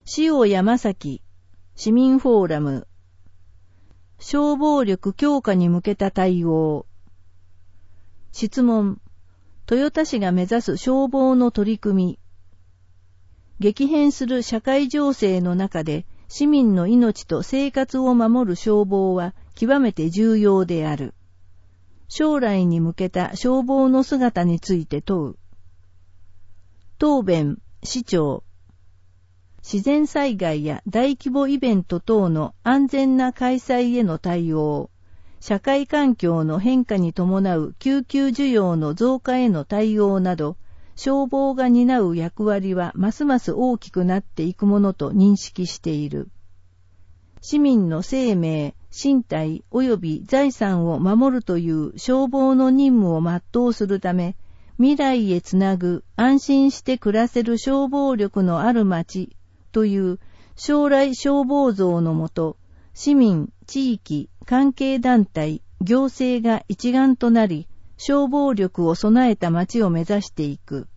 塩山崎市民フォーラム。消防力強化に向けた対応。質問。豊田市が目指す消防の取り組み。激変する社会情勢の中で市民の命と生活を守る消防は極めて重要である。将来に向けた消防の姿について問う。答弁、市長。自然災害や大規模イベント等の安全な開催への対応、社会環境の変化に伴う救急需要の増加への対応など、消防が担う役割はますます大きくなっていくものと認識している。市民の生命、身体及び財産を守るという消防の任務を全うするため、未来へつなぐ安心して暮らせる消防力のある町という将来消防像のもと、市民、地域、関係団体、行政が一丸となり、消防力を備えた町を目指していく。